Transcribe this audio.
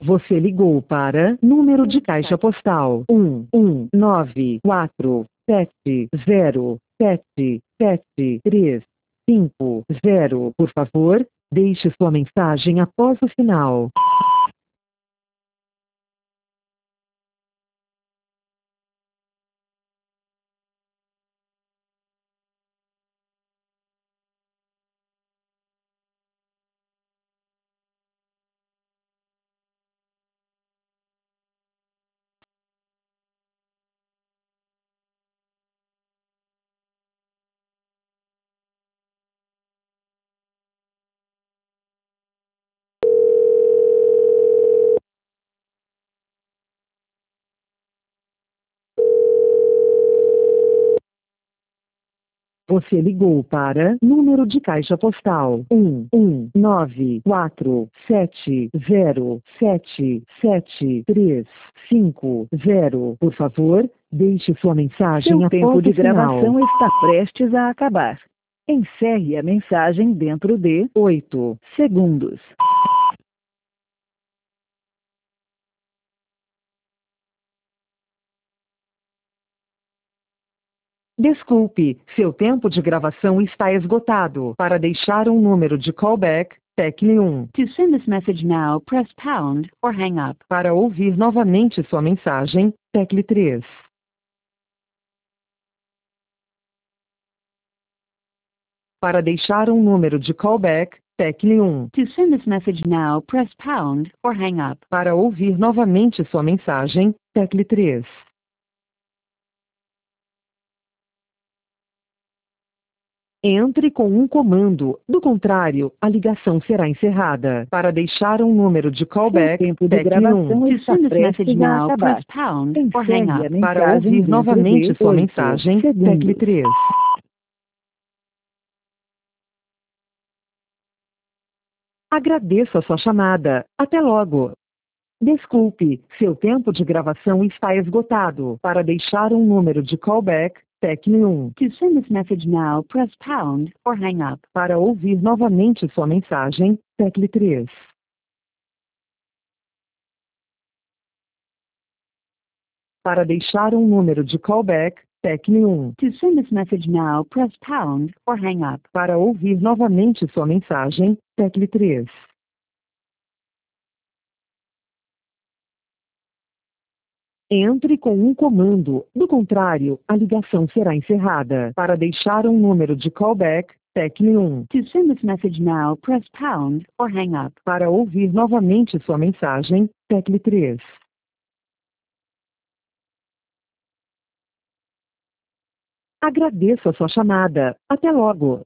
Você ligou para número de caixa postal 11947077350. Por favor, deixe sua mensagem após o sinal. Você ligou para número de caixa postal 11947077350. Por favor, deixe sua mensagem Seu após tempo de o sinal. gravação está prestes a acabar. Encerre a mensagem dentro de 8 segundos. Desculpe, seu tempo de gravação está esgotado. Para deixar um número de callback, tecle 1. To send this message now, press pound or hang up. Para ouvir novamente sua mensagem, tecle 3. Para deixar um número de callback, tecle 1. To send this message now, press pound or hang up. Para ouvir novamente sua mensagem, tecle 3. Entre com um comando, do contrário, a ligação será encerrada. Para deixar um número de Seu callback, tempo de tecle 1. gravação To está send this message prestes a now, acabar. press pound or hang Encerre a up. Para mensagem ouvir dentro novamente de sua 8 mensagem, tecle segundos. 3. Agradeço a sua chamada. Até logo. Desculpe, seu tempo de gravação está esgotado. Para deixar um número de callback, tecle 1. To send this message now, press pound or hang up. Para ouvir novamente sua mensagem, tecle 3. Para deixar um número de callback, tecle 1. To send this message now, press pound or hang up. Para ouvir novamente sua mensagem, tecle 3. Entre com um comando, do contrário, a ligação será encerrada. Para deixar um número de callback, tecle 1. To send this message now, press pound or hang up. Para ouvir novamente sua mensagem, tecle 3. Agradeço a sua chamada. Até logo.